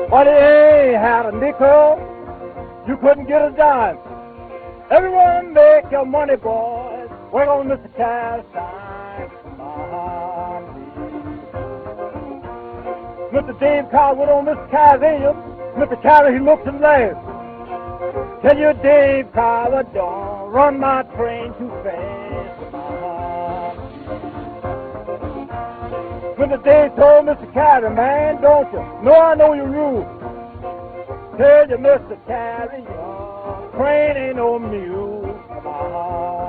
But he ain't had a nickel, you couldn't get a dime. Everyone make your money, boys. Work on Mr. Castine. Mr. Dave Carr went on Mr. Kazanium. Mr. Carter, he looked and laughed. Tell you, Dave Carver, don't run my train too fast. Mr. Dave told Mr. Carter, man, don't you know I know your rules? Tell you, Mr. Carter, your train ain't no mule.